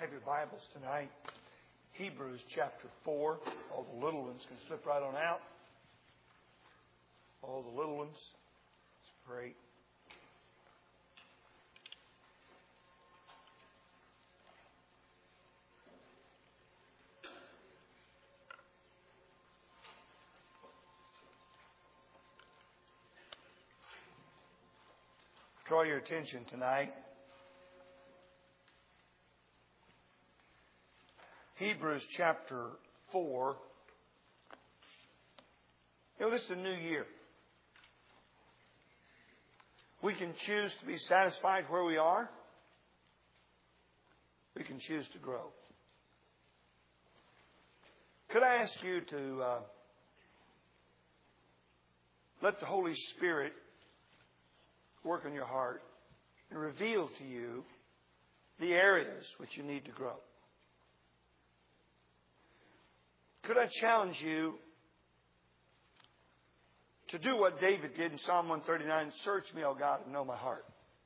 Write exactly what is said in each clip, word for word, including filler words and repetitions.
Have your Bibles tonight. Hebrews chapter four. All the little ones can slip right on out. All the little ones. It's great. Draw your attention tonight. Hebrews chapter four. You know, this is a new year. We can choose to be satisfied where we are. We can choose to grow. Could I ask you to uh, let the Holy Spirit work on your heart and reveal to you the areas which you need to grow? Could I challenge you to do what David did in Psalm one thirty-nine? Search me, O God, and know my heart.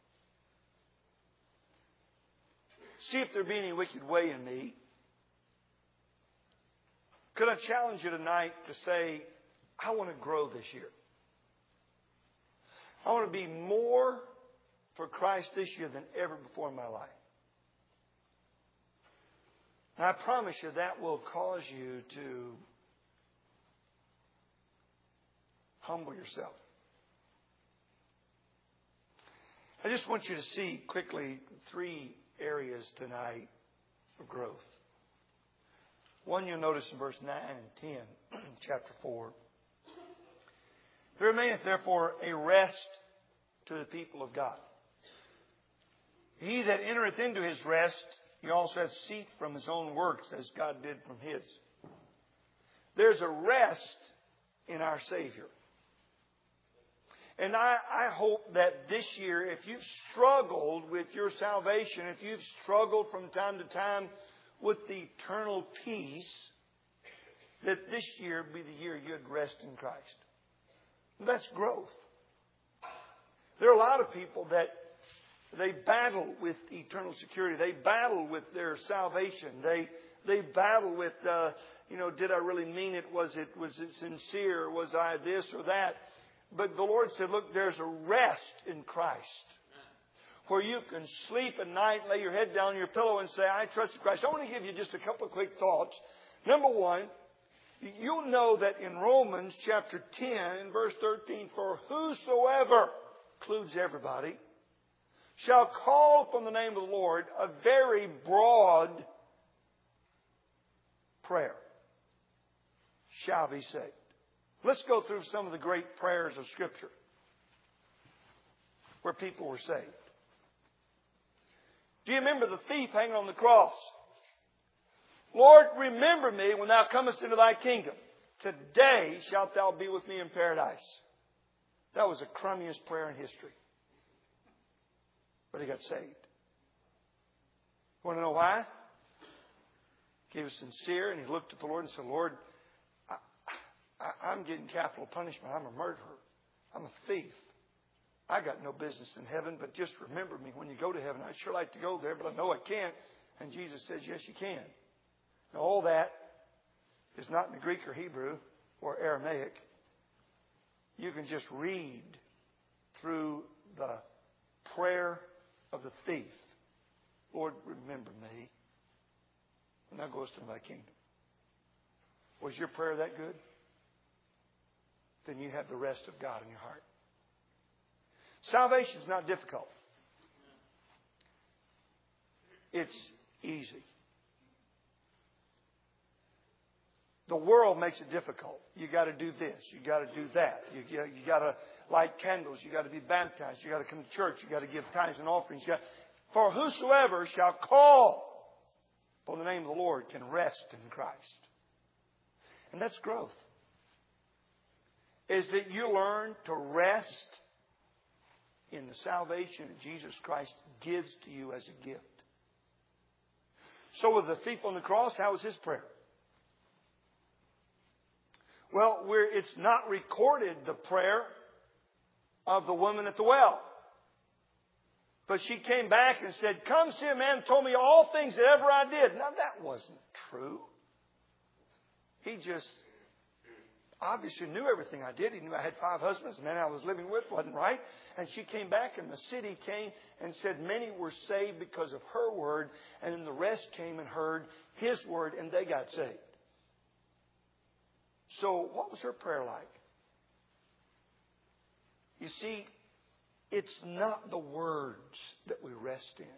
See if there be any wicked way in me. Could I challenge you tonight to say, I want to grow this year. I want to be more for Christ this year than ever before in my life. And I promise you that will cause you to humble yourself. I just want you to see quickly three areas tonight of growth. One you'll notice in verse nine and ten, chapter four. There remaineth therefore a rest to the people of God. He that entereth into his rest, he also hath ceased from his own works, as God did from his. There's a rest in our Savior. And I, I hope that this year, if you've struggled with your salvation, if you've struggled from time to time with the eternal peace, that this year be the year you'd rest in Christ. That's growth. There are a lot of people that they battle with eternal security. They battle with their salvation. They they battle with, uh, you know, did I really mean it? Was it was it sincere? Was I this or that? But the Lord said, look, there's a rest in Christ where you can sleep at night, lay your head down on your pillow and say, I trust in Christ. I want to give you just a couple of quick thoughts. Number one, you'll know that in Romans chapter ten, verse thirteen, for whosoever, includes everybody, shall call upon the name of the Lord, a very broad prayer, shall be saved. Let's go through some of the great prayers of Scripture where people were saved. Do you remember the thief hanging on the cross? Lord, remember me when thou comest into thy kingdom. Today shalt thou be with me in paradise. That was the crummiest prayer in history. But he got saved. Want to know why? He was sincere and he looked at the Lord and said, Lord, I, I, I'm getting capital punishment. I'm a murderer. I'm a thief. I got no business in heaven, but just remember me when you go to heaven. I'd sure like to go there, but I know I can't. And Jesus says, yes, you can. Now, all that is not in the Greek or Hebrew or Aramaic. You can just read through the prayer of the thief. Lord, remember me when thou goest into thy kingdom. Was your prayer that good? Then you have the rest of God in your heart. Salvation is not difficult. It's easy. The world makes it difficult. You got to do this. You got to do that. You, you, you got to light candles. You got to be baptized. You got to come to church. You got to give tithes and offerings. You got, for whosoever shall call upon the name of the Lord can rest in Christ. And that's growth. Is that you learn to rest in the salvation that Jesus Christ gives to you as a gift. So with the thief on the cross, how was his prayer? Well, we're, it's not recorded, the prayer of the woman at the well. But she came back and said, come see a man who told me all things that ever I did. Now, that wasn't true. He just obviously knew everything I did. He knew I had five husbands. The man I was living with wasn't right. And she came back, and the city came and said many were saved because of her word. And then the rest came and heard his word, and they got saved. So what was her prayer like? You see, it's not the words that we rest in.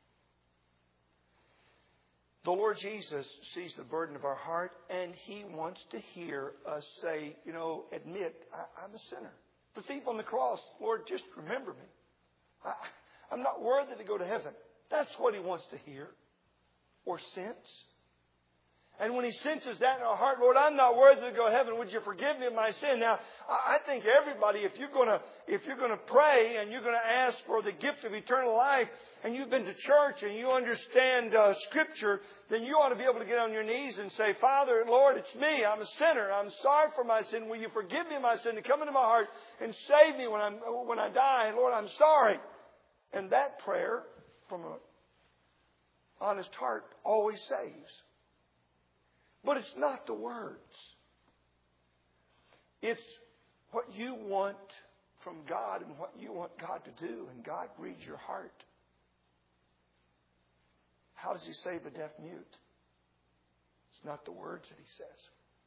The Lord Jesus sees the burden of our heart, and He wants to hear us say, you know, admit, I, I'm a sinner. The thief on the cross, Lord, just remember me. I, I'm not worthy to go to heaven. That's what He wants to hear or sense. And when He senses that in our heart, Lord, I'm not worthy to go to heaven. Would you forgive me of my sin? Now, I think everybody, if you're going to, if you're going to pray and you're going to ask for the gift of eternal life, and you've been to church and you understand uh, Scripture, then you ought to be able to get on your knees and say, Father, Lord, it's me. I'm a sinner. I'm sorry for my sin. Will you forgive me of my sin and come into my heart and save me when I'm when I die? Lord, I'm sorry. And that prayer from an honest heart always saves. But it's not the words. It's what you want from God and what you want God to do. And God reads your heart. How does He save a deaf mute? It's not the words that He says.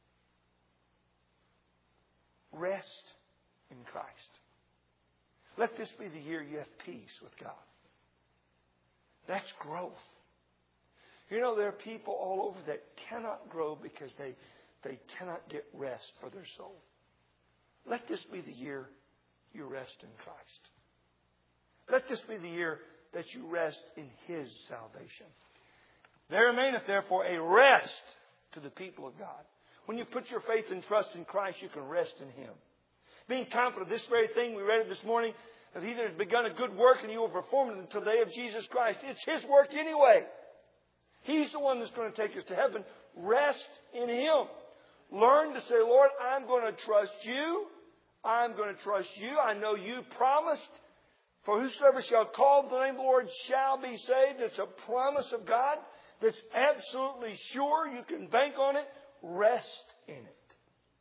Rest in Christ. Let this be the year you have peace with God. That's growth. You know, there are people all over that cannot grow because they, they cannot get rest for their soul. Let this be the year you rest in Christ. Let this be the year that you rest in His salvation. There remaineth therefore a rest to the people of God. When you put your faith and trust in Christ, you can rest in Him. Being confident of this very thing, we read it this morning, that He that has begun a good work and He will perform it until the day of Jesus Christ. It's His work anyway. He's the one that's going to take us to heaven. Rest in Him. Learn to say, Lord, I'm going to trust You. I'm going to trust You. I know You promised, for whosoever shall call the name of the Lord shall be saved. It's a promise of God that's absolutely sure. You can bank on it. Rest in it.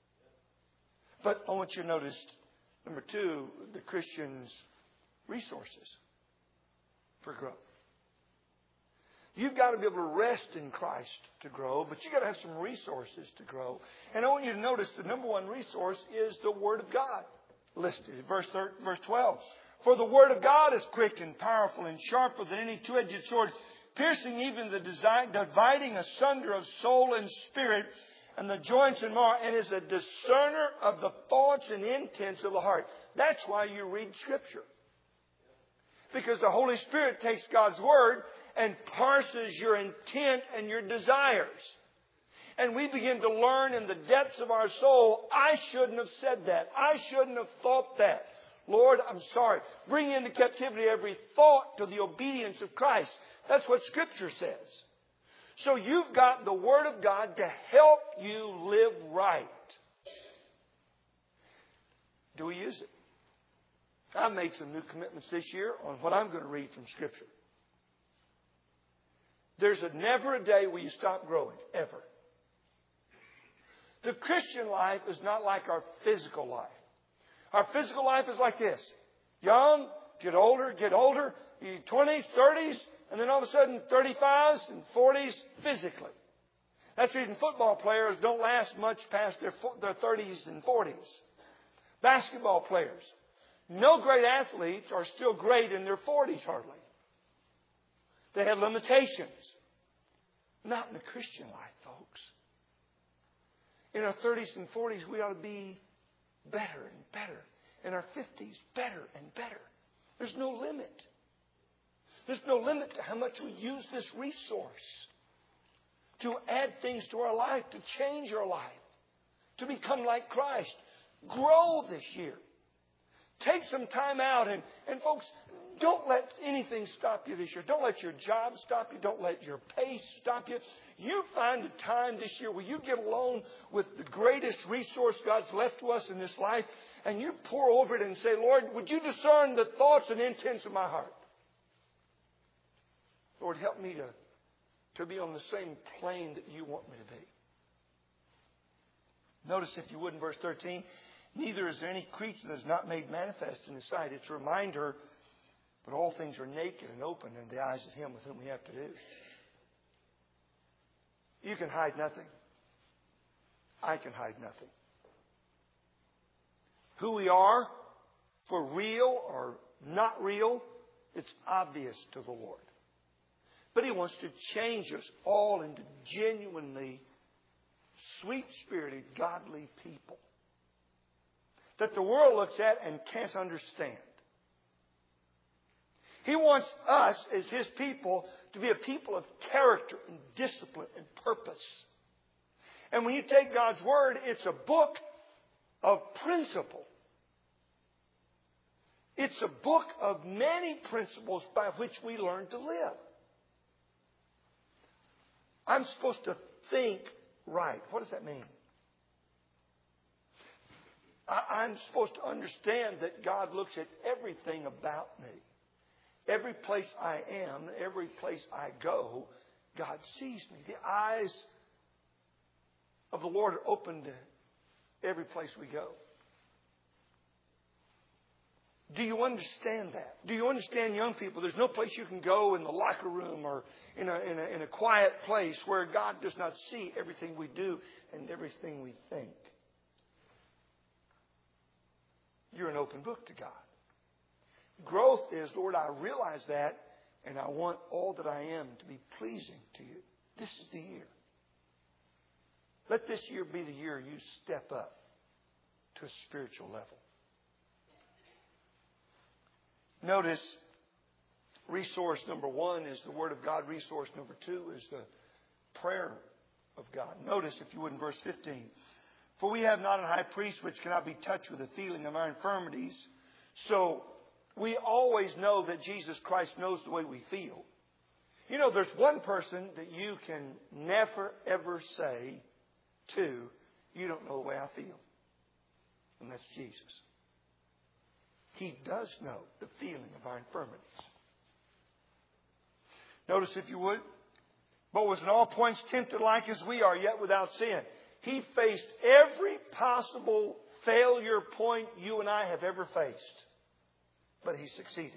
But I want you to notice, number two, the Christian's resources for growth. You've got to be able to rest in Christ to grow, but you've got to have some resources to grow. And I want you to notice the number one resource is the Word of God. Listed in verse twelve. For the Word of God is quick and powerful and sharper than any two-edged sword, piercing even the design, dividing asunder of soul and spirit and the joints and marrow, and is a discerner of the thoughts and intents of the heart. That's why you read Scripture. Because the Holy Spirit takes God's Word and parses your intent and your desires. And we begin to learn in the depths of our soul, I shouldn't have said that. I shouldn't have thought that. Lord, I'm sorry. Bring into captivity every thought to the obedience of Christ. That's what Scripture says. So you've got the Word of God to help you live right. Do we use it? I've made some new commitments this year on what I'm going to read from Scripture. There's a never a day where you stop growing, ever. The Christian life is not like our physical life. Our physical life is like this. Young, get older, get older, your twenties, thirties, and then all of a sudden thirty-fives and forties physically. That's the reason football players don't last much past their, their thirties and forties. Basketball players. No great athletes are still great in their forties hardly. They have limitations. Not in the Christian life, folks. In our thirties and forties, we ought to be better and better. In our fifties, better and better. There's no limit. There's no limit to how much we use this resource to add things to our life, to change our life, to become like Christ. Grow this year. Take some time out. And, and folks, don't let anything stop you this year. Don't let your job stop you. Don't let your pace stop you. You find a time this year where you get alone with the greatest resource God's left to us in this life, and you pour over it and say, Lord, would you discern the thoughts and intents of my heart? Lord, help me to, to be on the same plane that you want me to be. Notice, if you would, in verse thirteen, neither is there any creature that is not made manifest in His sight. It's a reminder, but all things are naked and open in the eyes of Him with whom we have to do. You can hide nothing. I can hide nothing. Who we are, for real or not real, it's obvious to the Lord. But He wants to change us all into genuinely sweet-spirited, godly people that the world looks at and can't understand. He wants us, as His people, to be a people of character and discipline and purpose. And when you take God's Word, it's a book of principle. It's a book of many principles by which we learn to live. I'm supposed to think right. What does that mean? I, I'm supposed to understand that God looks at everything about me. Every place I am, every place I go, God sees me. The eyes of the Lord are open to every place we go. Do you understand that? Do you understand, young people, there's no place you can go in the locker room or in a, in a, in a quiet place where God does not see everything we do and everything we think. You're an open book to God. Growth is, Lord, I realize that, and I want all that I am to be pleasing to you. This is the year. Let this year be the year you step up to a spiritual level. Notice, resource number one is the Word of God. Resource number two is the prayer of God. Notice, if you would, in verse fifteen. For we have not a high priest which cannot be touched with the feeling of our infirmities. So we always know that Jesus Christ knows the way we feel. You know, there's one person that you can never, ever say to, you don't know the way I feel. And that's Jesus. He does know the feeling of our infirmities. Notice, if you would, but was in all points tempted like as we are, yet without sin. He faced every possible failure point you and I have ever faced. But He succeeded.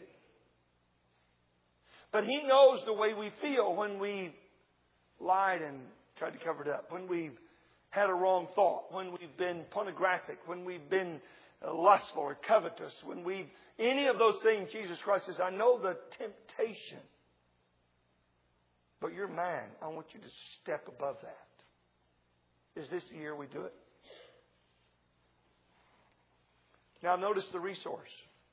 But He knows the way we feel when we lied and tried to cover it up, when we've had a wrong thought, when we've been pornographic, when we've been lustful or covetous, when we, any of those things, Jesus Christ says, I know the temptation, but you're mine. I want you to step above that. Is this the year we do it? Now notice the resource.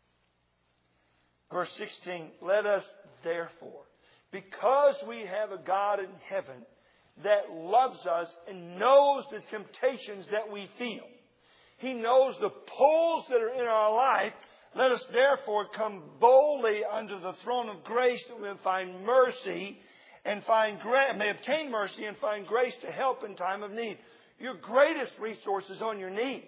Verse sixteen, let us therefore, because we have a God in heaven that loves us and knows the temptations that we feel. He knows the pulls that are in our life. Let us therefore come boldly under the throne of grace that we may find mercy and find gra- may obtain mercy and find grace to help in time of need. Your greatest resource is on your knees.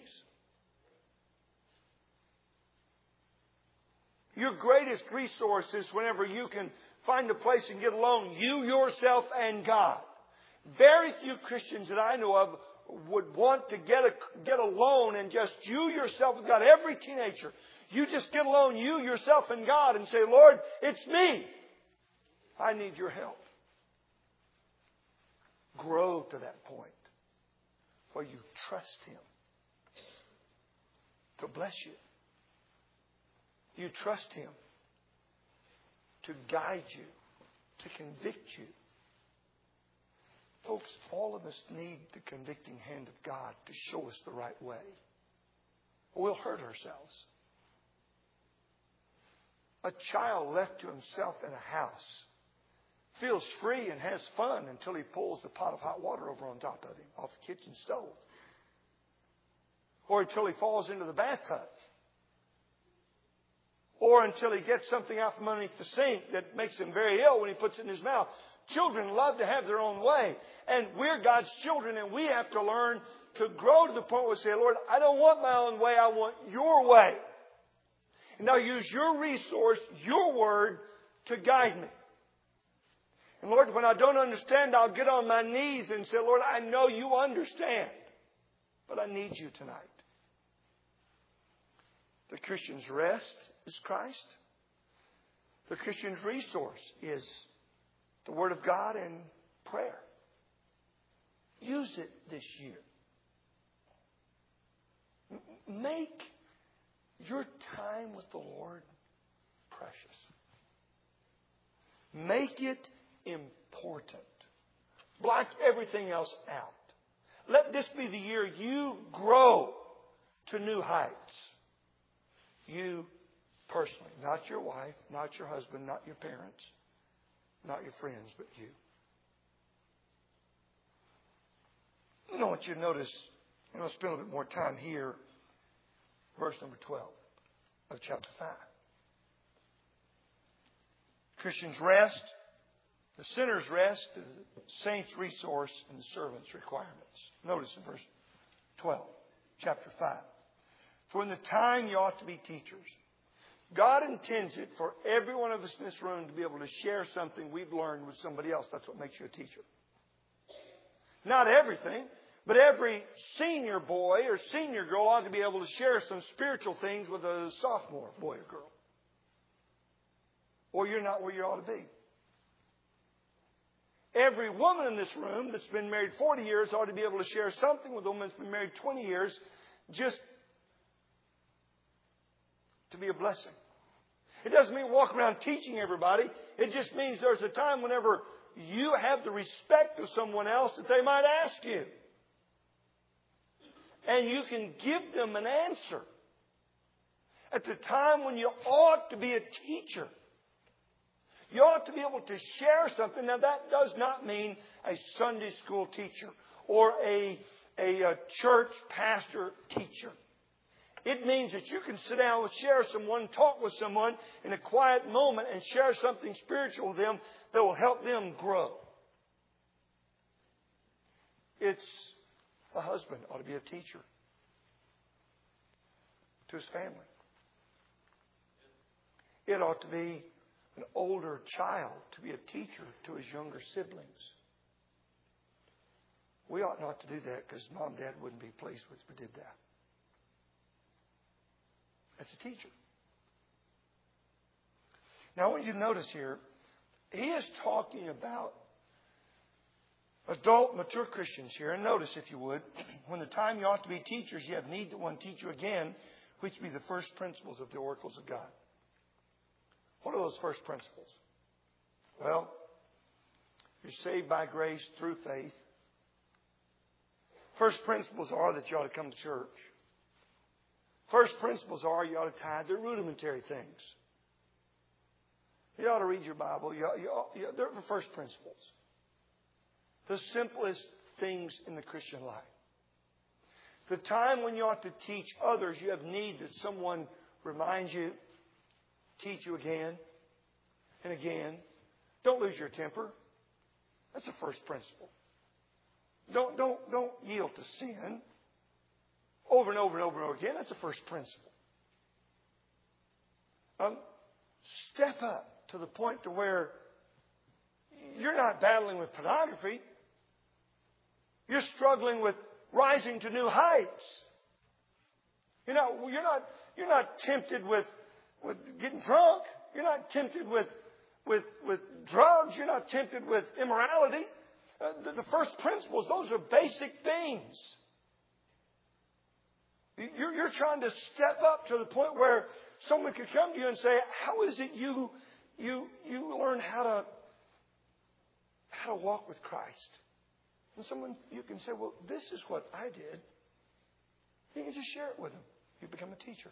Your greatest resource is whenever you can find a place and get alone, you, yourself, and God. Very few Christians that I know of would want to get a, get alone and just you yourself with God. Every teenager, you just get alone, you yourself and God, and say, Lord, it's me. I need your help. Grow to that point where you trust Him to bless you. You trust Him to guide you, to convict you. Folks, all of us need the convicting hand of God to show us the right way. We'll hurt ourselves. A child left to himself in a house feels free and has fun until he pulls the pot of hot water over on top of him off the kitchen stove. Or until he falls into the bathtub. Or until he gets something out from underneath the sink that makes him very ill when he puts it in his mouth. Children love to have their own way. And we're God's children, and we have to learn to grow to the point where we say, Lord, I don't want my own way, I want your way. And now use your resource, your word, to guide me. And Lord, when I don't understand, I'll get on my knees and say, Lord, I know you understand, but I need you tonight. The Christian's rest is Christ. The Christian's resource is the Word of God and prayer. Use it this year. Make your time with the Lord precious. Make it important. Block everything else out. Let this be the year you grow to new heights. You personally, not your wife, not your husband, not your parents, not your friends, but you. I want you to notice, and I'll spend a little bit more time here, verse number twelve of chapter five. Christians rest, the sinner's rest, the saint's resource, and the servant's requirements. Notice in verse twelve, chapter five. For in the time you ought to be teachers. God intends it for every one of us in this room to be able to share something we've learned with somebody else. That's what makes you a teacher. Not everything, but every senior boy or senior girl ought to be able to share some spiritual things with a sophomore boy or girl. Or you're not where you ought to be. Every woman in this room that's been married forty years ought to be able to share something with a woman that's been married twenty years, just to be a blessing. It doesn't mean walk around teaching everybody. It just means there's a time whenever you have the respect of someone else that they might ask you. And you can give them an answer. At the time when you ought to be a teacher. You ought to be able to share something. Now that does not mean a Sunday school teacher or a, a, a church pastor teacher. It means that you can sit down and share someone, talk with someone in a quiet moment and share something spiritual with them that will help them grow. It's a husband ought to be a teacher to his family. It ought to be an older child to be a teacher to his younger siblings. We ought not to do that because mom and dad wouldn't be pleased with us if we did that. That's a teacher. Now I want you to notice here, he is talking about adult, mature Christians here. And notice, if you would, when the time you ought to be teachers, you have need that one teach you again, which be the first principles of the oracles of God. What are those first principles? Well, you're saved by grace through faith. First principles are that you ought to come to church. First principles are you ought to tithe. They're rudimentary things. You ought to read your Bible. You ought, you ought, you, they're the first principles. The simplest things in the Christian life. The time when you ought to teach others, you have need that someone reminds you, teach you again and again. Don't lose your temper. That's the first principle. Don't, don't, don't yield to sin. Over and over and over and over again. That's the first principle. Um, step up to the point to where you're not battling with pornography. You're struggling with rising to new heights. You're not, you're not, you're not tempted with, with getting drunk. You're not tempted with, with, with drugs. You're not tempted with immorality. Uh, the, the first principles, those are basic things. You're, you're trying to step up to the point where someone could come to you and say, how is it you, you, you learn how to, how to walk with Christ? And someone, you can say, well, this is what I did. You can just share it with them. You become a teacher.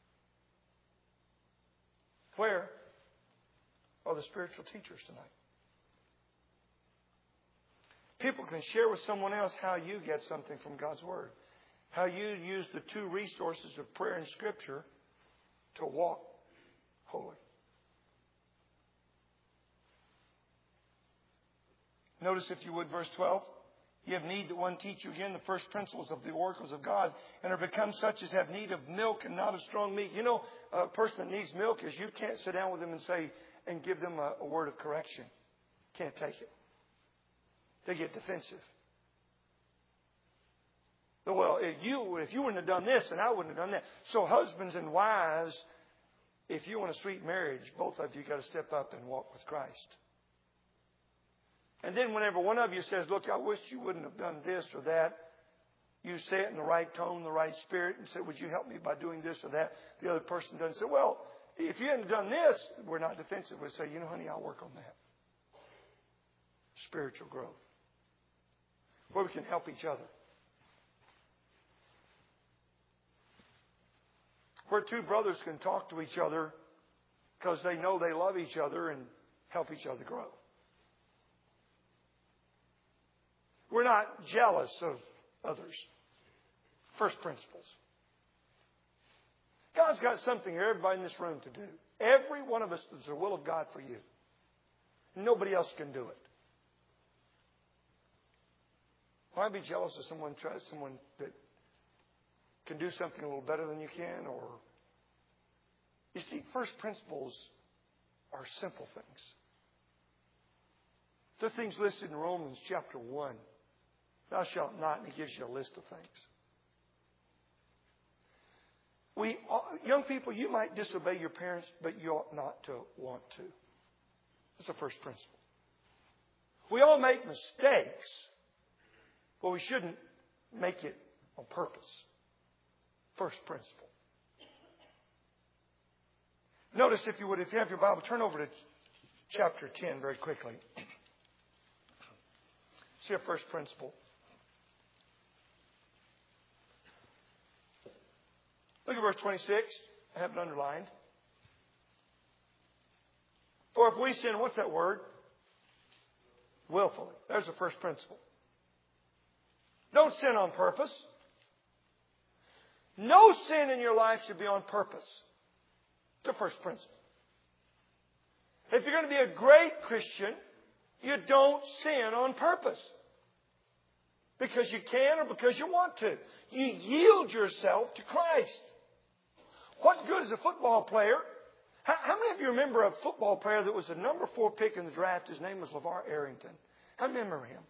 Where are the spiritual teachers tonight? People can share with someone else how you get something from God's Word. How you use the two resources of prayer and Scripture to walk holy. Notice, if you would, verse twelve. You have need that one teach you again the first principles of the oracles of God, and are become such as have need of milk and not of strong meat. You know, a person that needs milk is you can't sit down with them and say and give them a, a word of correction. Can't take it. They get defensive. Well, if you, if you wouldn't have done this, and I wouldn't have done that. So husbands and wives, if you want a sweet marriage, both of you got to step up and walk with Christ. And then whenever one of you says, look, I wish you wouldn't have done this or that, you say it in the right tone, the right spirit, and say, would you help me by doing this or that? The other person doesn't say, well, if you hadn't done this, we're not defensive. We say, you know, honey, I'll work on that. Spiritual growth. Where we can help each other. Where two brothers can talk to each other because they know they love each other and help each other grow. We're not jealous of others. First principles. God's got something for everybody in this room to do. Every one of us is the will of God for you. Nobody else can do it. Why be jealous of someone, someone that can do something a little better than you can? Or you see, first principles are simple things. The things listed in Romans chapter one. Thou shalt not, and he gives you a list of things. We, young people, you might disobey your parents, but you ought not to want to. That's the first principle. We all make mistakes, but we shouldn't make it on purpose. First principle. Notice, if you would, if you have your Bible, turn over to chapter ten very quickly. See a first principle. Look at verse twenty-six. I have it underlined. For if we sin, what's that word? Willfully. There's the first principle. Don't sin on purpose. No sin in your life should be on purpose. It's the first principle. If you're going to be a great Christian, you don't sin on purpose. Because you can or because you want to. You yield yourself to Christ. What's good as a football player? How, how many of you remember a football player that was the number four pick in the draft? His name was LeVar Arrington. I remember him.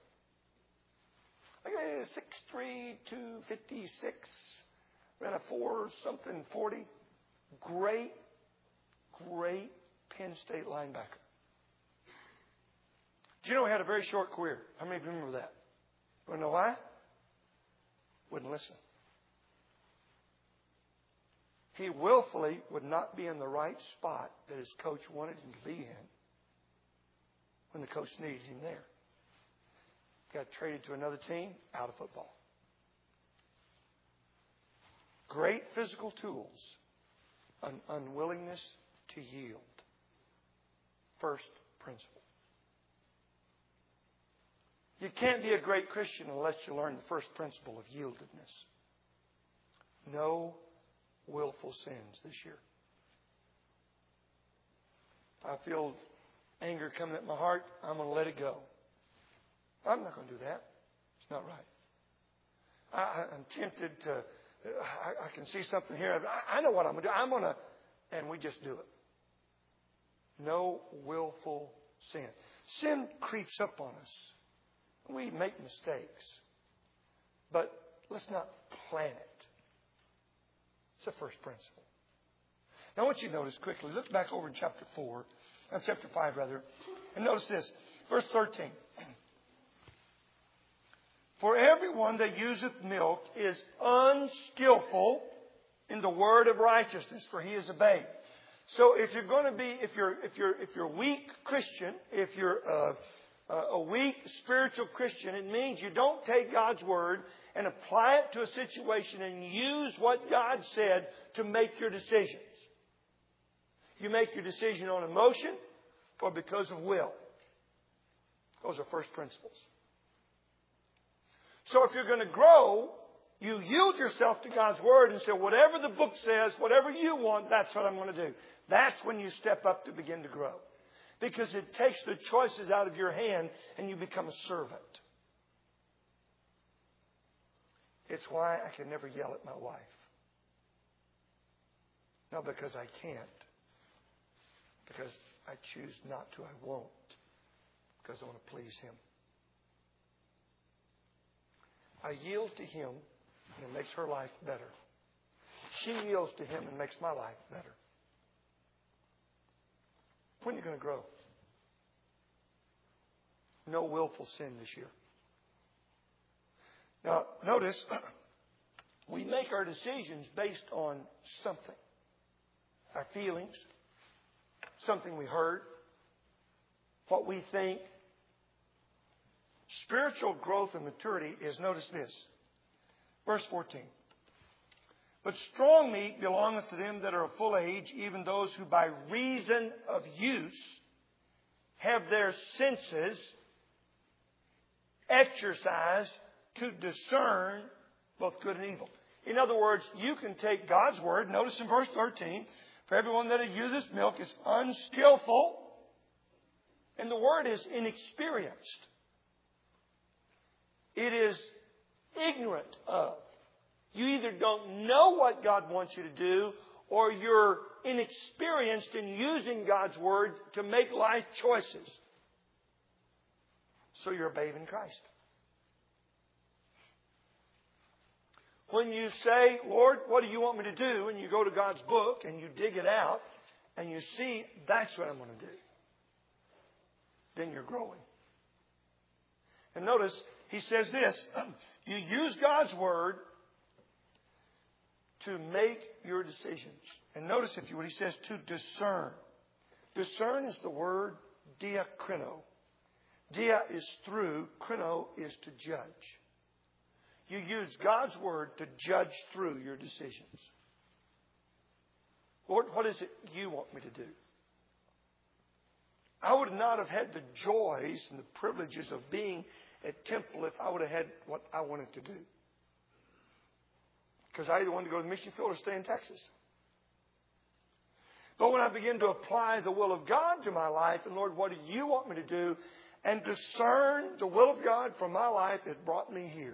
six three, two fifty-six, ran a four something forty. Great, great Penn State linebacker. Do you know he had a very short career? How many of you remember that? You want to know why? Wouldn't listen. He willfully would not be in the right spot that his coach wanted him to be in when the coach needed him there. Got traded to another team, out of football. Great physical tools, an unwillingness to yield. First principle. You can't be a great Christian unless you learn the first principle of yieldedness. No willful sins this year. If I feel anger coming at my heart, I'm going to let it go. I'm not going to do that. It's not right. I, I'm tempted to, I, I can see something here. I, I know what I'm going to do. I'm going to, and we just do it. No willful sin. Sin creeps up on us. We make mistakes. But let's not plan it. It's the first principle. Now I want you to notice quickly. Look back over in chapter four. Uh, chapter five, rather. And notice this. Verse thirteen. For everyone that useth milk is unskillful in the word of righteousness, for he is a babe. So if you're going to be, if you're, if you're, if you're a weak Christian, if you're uh, a weak spiritual Christian, it means you don't take God's word and apply it to a situation and use what God said to make your decisions. You make your decision on emotion or because of will. Those are first principles. So if you're going to grow, you yield yourself to God's word and say, whatever the book says, whatever you want, that's what I'm going to do. That's when you step up to begin to grow. Because it takes the choices out of your hand and you become a servant. It's why I can never yell at my wife. Not because I can't. Because I choose not to. I won't. because I want to please Him. I yield to Him, and it makes her life better. She yields to Him and makes my life better. When are you going to grow? No willful sin this year. Now, notice, we make our decisions based on something. Our feelings, something we heard, what we think. Spiritual growth and maturity is, notice this, verse fourteen. But strong meat belongeth to them that are of full age, even those who by reason of use have their senses exercised to discern both good and evil. In other words, you can take God's Word. Notice in verse thirteen, for everyone that useth milk is unskillful, and the Word is inexperienced. It is ignorant of. You either don't know what God wants you to do, or you're inexperienced in using God's Word to make life choices. So you're a babe in Christ. When you say, Lord, what do you want me to do? And you go to God's book and you dig it out and you see, that's what I'm going to do. Then you're growing. And notice, he says this, you use God's Word to make your decisions. And notice, if you would, he says to discern. Discern is the word diakrino. Dia is through, krino is to judge. You use God's Word to judge through your decisions. Lord, what is it you want me to do? I would not have had the joys and the privileges of being at Temple if I would have had what I wanted to do. Because I either wanted to go to the mission field or stay in Texas. But when I begin to apply the will of God to my life, and Lord, what do you want me to do? And discern the will of God for my life, it brought me here.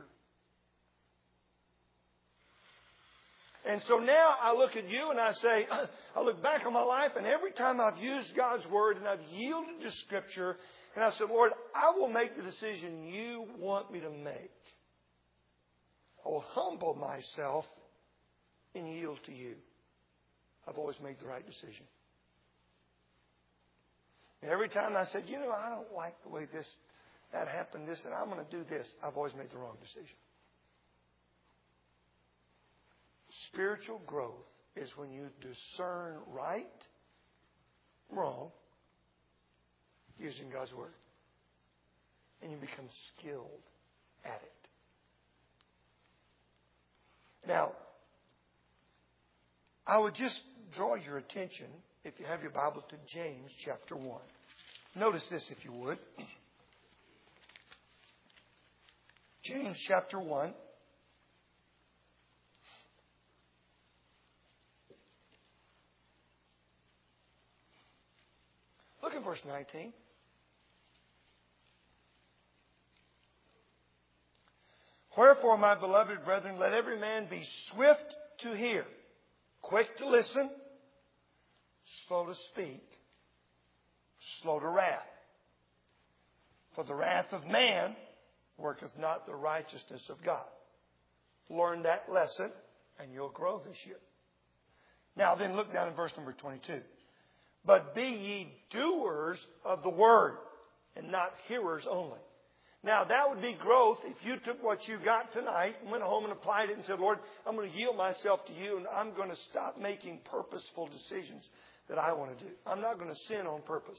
And so now I look at you and I say, I look back on my life, and every time I've used God's Word and I've yielded to Scripture, and I said, Lord, I will make the decision you want me to make. I will humble myself and yield to you. I've always made the right decision. And every time I said, you know, I don't like the way this, that happened, this, and I'm going to do this, I've always made the wrong decision. Spiritual growth is when you discern right, wrong, using God's Word. And you become skilled at it. Now, I would just draw your attention, if you have your Bible, to James chapter one. Notice this, if you would. James chapter one. Look at verse nineteen. Wherefore, my beloved brethren, let every man be swift to hear, quick to listen, slow to speak, slow to wrath. For the wrath of man worketh not the righteousness of God. Learn that lesson, and you'll grow this year. Now then, look down in verse number twenty-two. But be ye doers of the word, and not hearers only. Now, that would be growth if you took what you got tonight and went home and applied it and said, Lord, I'm going to yield myself to you, and I'm going to stop making purposeful decisions that I want to do. I'm not going to sin on purpose.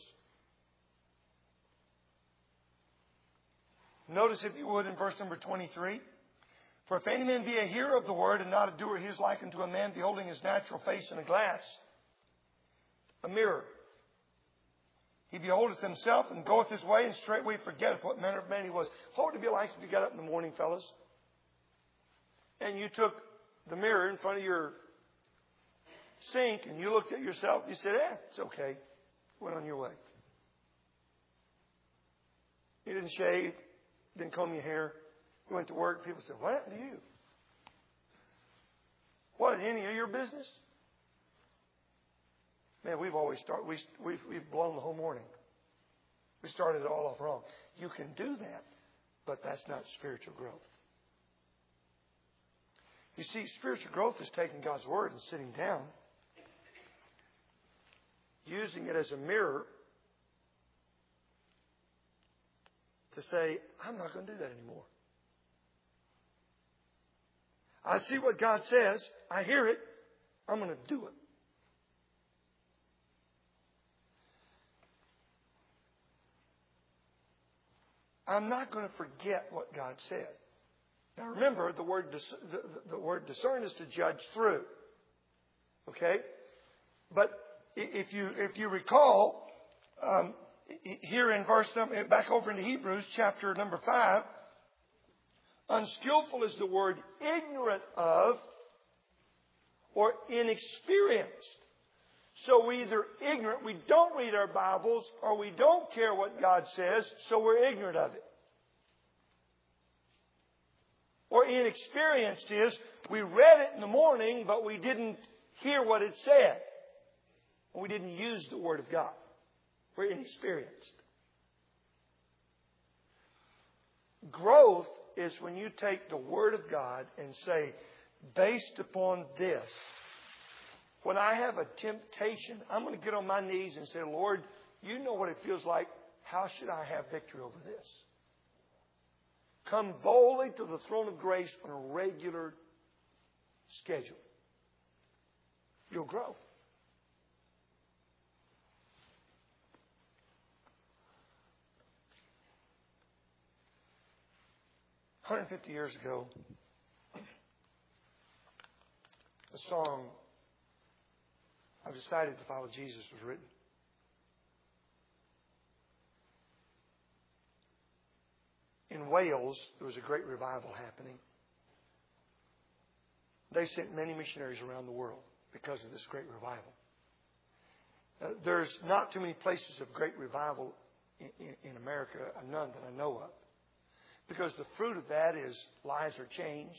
Notice, if you would, in verse number twenty-three. For if any man be a hearer of the word and not a doer, he is like unto a man beholding his natural face in a glass, a mirror. He beholdeth himself and goeth his way, and straightway forgetteth what manner of man he was. What would it be like if you got up in the morning, fellas, and you took the mirror in front of your sink and you looked at yourself and you said, eh, it's okay. Went on your way. You didn't shave, didn't comb your hair. You went to work. People said, what happened to you? What, any of your business? Man, we've always started, we, we've, we've blown the whole morning. We started it all off wrong. You can do that, but that's not spiritual growth. You see, spiritual growth is taking God's Word and sitting down, using it as a mirror to say, I'm not going to do that anymore. I see what God says. I hear it. I'm going to do it. I'm not going to forget what God said. Now remember, the word dis- the, the word discern is to judge through. Okay? But if you if you recall, um, here in verse number, back over into Hebrews chapter number five, unskillful is the word ignorant of or inexperienced. So we're either ignorant, we don't read our Bibles, or we don't care what God says, so we're ignorant of it. Or inexperienced is, we read it in the morning, but we didn't hear what it said. We didn't use the Word of God. We're inexperienced. Growth is when you take the Word of God and say, based upon this, when I have a temptation, I'm going to get on my knees and say, Lord, you know what it feels like. How should I have victory over this? Come boldly to the throne of grace on a regular schedule. You'll grow. one hundred fifty years ago, the song, I've decided to follow Jesus, was written. In Wales, there was a great revival happening. They sent many missionaries around the world because of this great revival. Uh, there's not too many places of great revival in, in, in America, none that I know of. Because the fruit of that is lives are changed.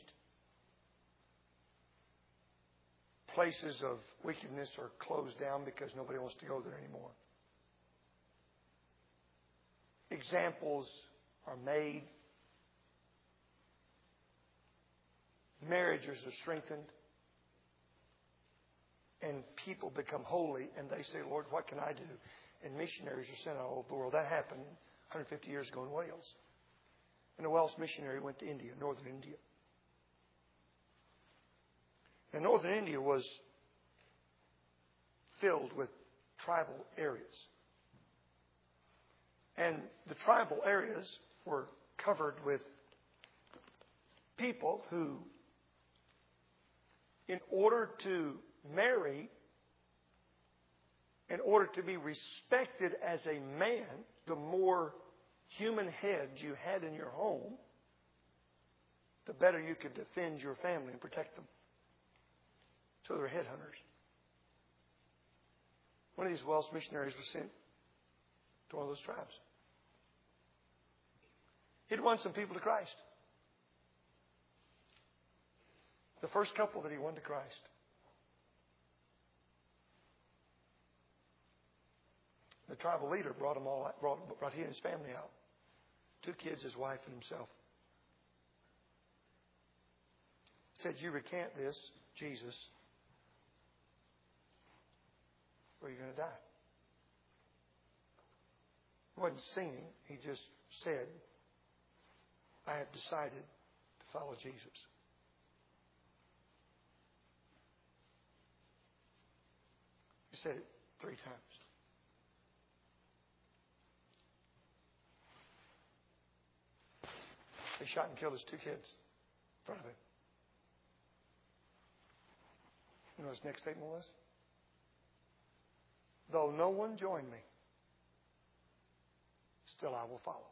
Places of wickedness are closed down because nobody wants to go there anymore. Examples are made. Marriages are strengthened. And people become holy and they say, Lord, what can I do? And missionaries are sent out all over the world. That happened one hundred fifty years ago in Wales. And a Welsh missionary went to India, northern India. And northern India was filled with tribal areas. And the tribal areas were covered with people who, in order to marry, in order to be respected as a man, the more human heads you had in your home, the better you could defend your family and protect them. So they're headhunters. One of these Welsh missionaries was sent to one of those tribes. He'd won some people to Christ. The first couple that he won to Christ. The tribal leader brought them all, brought, brought he and his family out. Two kids, his wife, and himself. Said, you recant this, Jesus, or you're going to die. He wasn't singing. He just said, I have decided to follow Jesus. He said it three times. They shot and killed his two kids in front of him. You know what his next statement was? Though no one join me, still I will follow.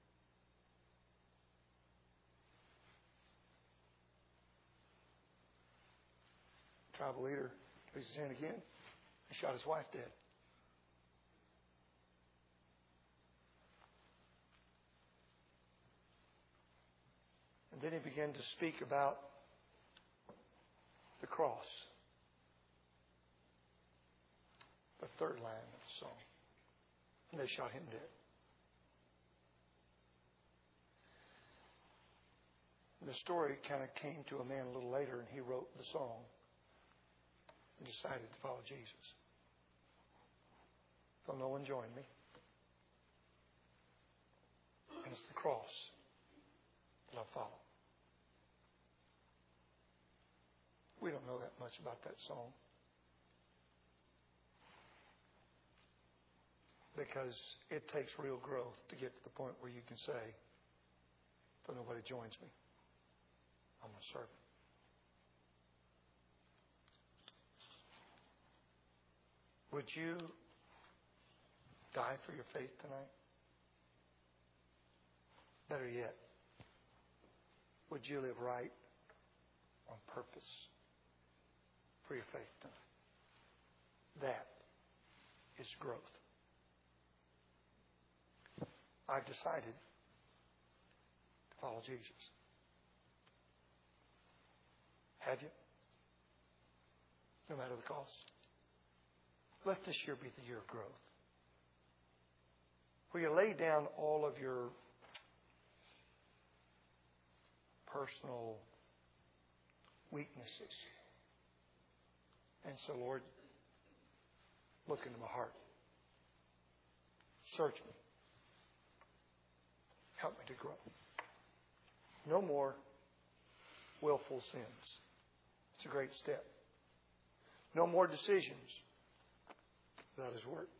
The tribal leader raised his hand again and shot his wife dead. And then he began to speak about the cross. The third line of the song. And they shot him dead. the story kind of came to a man a little later, and he wrote the song and decided to follow Jesus. So no one joined me. And it's the cross that I follow. We don't know that much about that song. Because it takes real growth to get to the point where you can say, if nobody joins me, I'm going to serve Him. Would you die for your faith tonight? Better yet, would you live right on purpose for your faith tonight? That is growth. I've decided to follow Jesus. Have you? No matter the cost. Let this year be the year of growth. Where you lay down all of your personal weaknesses. And so, Lord, look into my heart. Search me. Help me to grow. No more willful sins. It's a great step. No more decisions without His Word.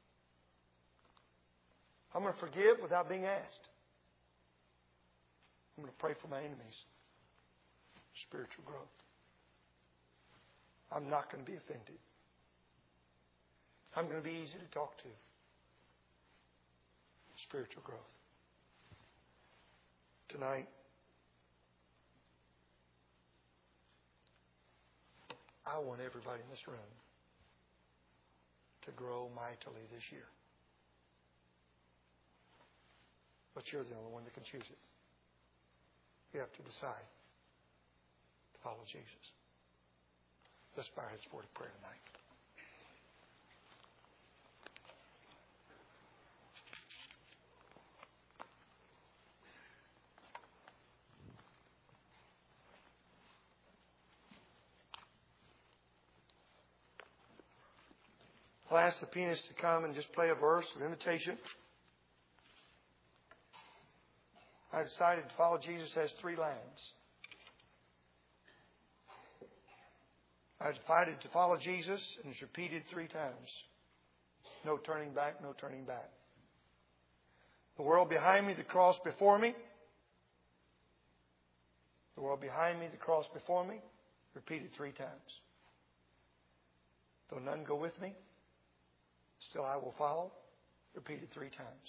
I'm going to forgive without being asked. I'm going to pray for my enemies. Spiritual growth. I'm not going to be offended. I'm going to be easy to talk to. Spiritual growth. Tonight, I want everybody in this room to grow mightily this year. But you're the only one that can choose it. You have to decide to follow Jesus. Let's bow our heads for prayer tonight. I'll ask the pianist to come and just play a verse of invitation. I decided to follow Jesus has three lines. I decided to follow Jesus, and it's repeated three times. No turning back, no turning back. The world behind me, the cross before me. The world behind me, the cross before me. Repeated three times. Though none go with me, still I will follow. Repeated three times.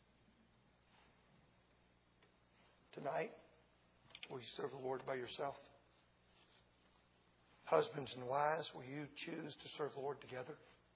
Tonight, will you serve the Lord by yourself? Husbands and wives, will you choose to serve the Lord together?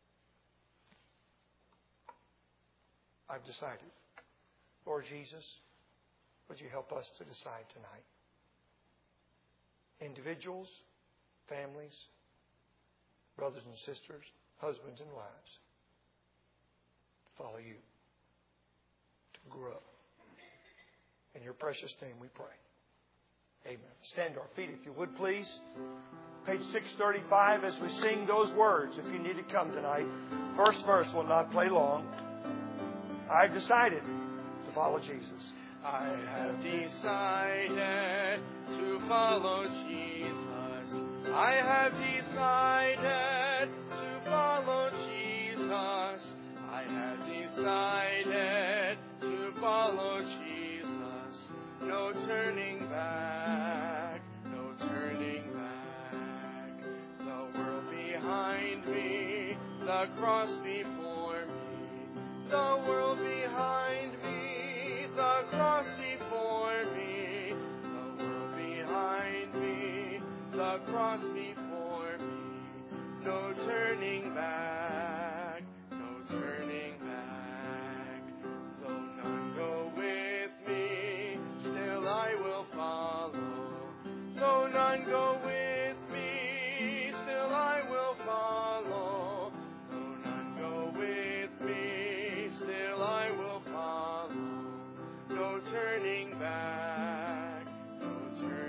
I've decided. Lord Jesus, would you help us to decide tonight? Individuals, families, brothers and sisters, husbands and wives, to follow you, to grow. In your precious name we pray. Amen. Stand to our feet if you would, please. Page six thirty-five as we sing those words. If you need to come tonight, first verse will not play long. I've decided to follow Jesus. I have decided to follow Jesus. I have decided to follow Jesus. I have decided to follow Jesus. No turning back, no turning back. The world behind me, the cross before me. The world behind me, the cross before me. The world behind me, the cross before me. No turning back, no turning back. Though none go with me, still I will follow. Though none go with me, still I will follow. Though none go with me, still I will follow. No turning back, no turning back.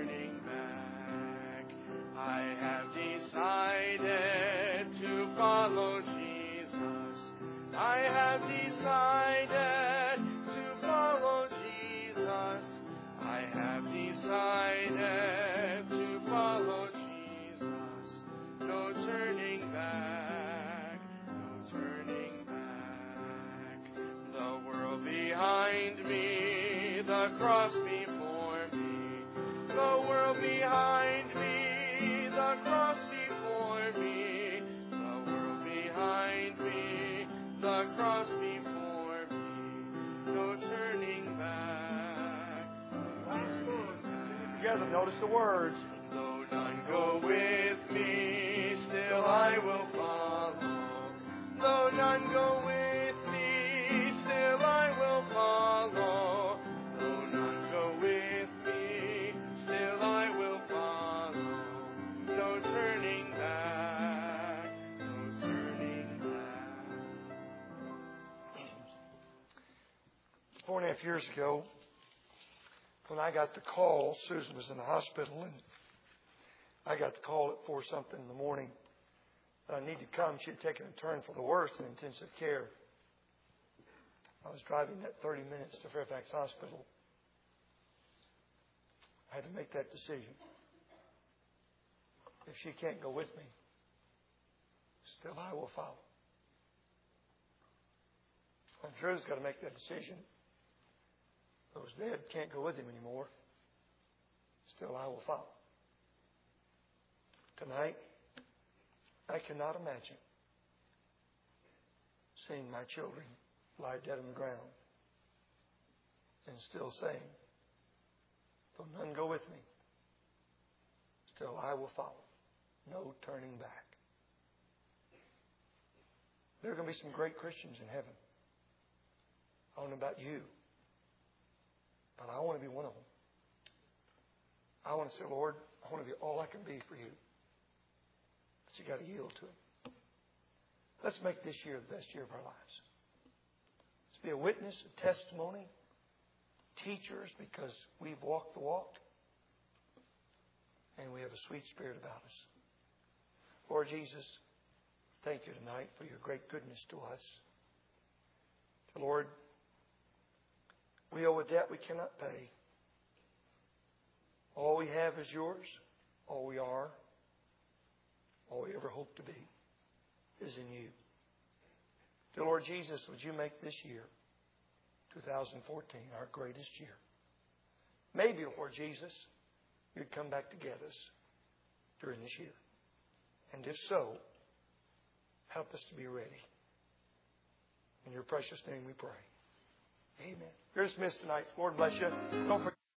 I have decided to follow Jesus. No turning back, no turning back. The world behind me, the cross before me. The world behind me, the cross before me. The world behind me, the cross before me. No turning back. Last one. Together, notice the words. Though none go with me, still I will follow. Though none go with me, still I will follow. Though none go with me, still I will follow. No turning back, no turning back. Four and a half years ago, when I got the call, Susan was in the hospital, and I got the call at four something in the morning that I need to come. She had taken a turn for the worst in intensive care. I was driving that thirty minutes to Fairfax Hospital. I had to make that decision. If she can't go with me, still I will follow. I'm sure he's got to make that decision. Those dead can't go with him anymore. Still I will follow. Tonight, I cannot imagine seeing my children lie dead on the ground and still saying, though none go with me, still I will follow. No turning back. There are going to be some great Christians in heaven. I don't know about you, but I want to be one of them. I want to say, Lord, I want to be all I can be for you. But you got to yield to Him. Let's make this year the best year of our lives. Let's be a witness, a testimony, teachers, because we've walked the walk and we have a sweet spirit about us. Lord Jesus, thank you tonight for your great goodness to us. Lord, we owe a debt we cannot pay. All we have is yours. All we are, all we ever hope to be, is in you. Dear Lord Jesus, would you make this year, two thousand fourteen, our greatest year? Maybe, Lord Jesus, you'd come back to get us during this year. And if so, help us to be ready. In your precious name we pray. Amen. You're dismissed tonight. Lord bless you. Don't forget.